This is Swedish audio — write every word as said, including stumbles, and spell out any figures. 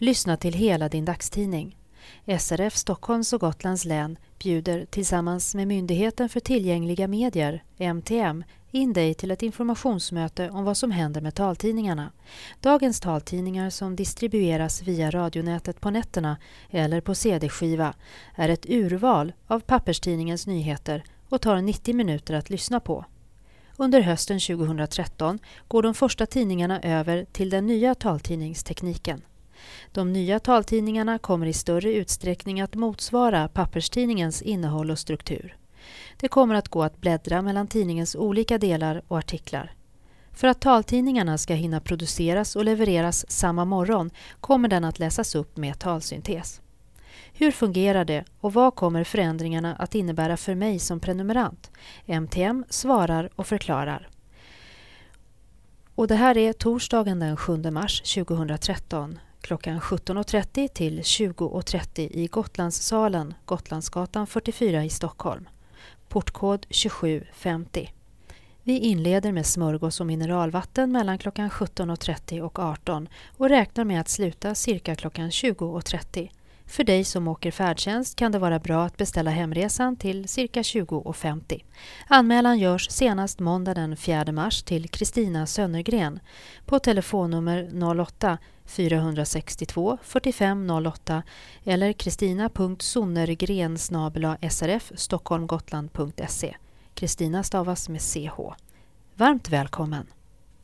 Lyssna till hela din dagstidning. S R F Stockholms och Gotlands län bjuder tillsammans med Myndigheten för tillgängliga medier, M T M, in dig till ett informationsmöte om vad som händer med taltidningarna. Dagens taltidningar som distribueras via radionätet på nätterna eller på C D-skiva är ett urval av papperstidningens nyheter och tar nittio minuter att lyssna på. Under hösten tjugohundratretton går de första tidningarna över till den nya taltidningstekniken. De nya taltidningarna kommer i större utsträckning att motsvara papperstidningens innehåll och struktur. Det kommer att gå att bläddra mellan tidningens olika delar och artiklar. För att taltidningarna ska hinna produceras och levereras samma morgon kommer den att läsas upp med talsyntes. Hur fungerar det och vad kommer förändringarna att innebära för mig som prenumerant? M T M svarar och förklarar. Och det här är torsdagen den sjunde mars tjugohundratretton. Klockan sjutton och trettio till tjugo och trettio i Gotlandssalen, Gotlandsgatan fyrtiofyra i Stockholm. Portkod tjugosju femtio. Vi inleder med smörgås och mineralvatten mellan klockan sjutton och trettio och arton och räknar med att sluta cirka klockan tjugo och trettio. För dig som åker färdtjänst kan det vara bra att beställa hemresan till cirka tjugo och femtio. Anmälan görs senast måndag den fjärde mars till Kristina Sönnergren på telefonnummer noll åtta fyra sex två fyrtiofem noll åtta eller kristina punkt sonnergren snabel-a s r f stockholmgotland punkt se. Kristina stavas med C H. Varmt välkommen!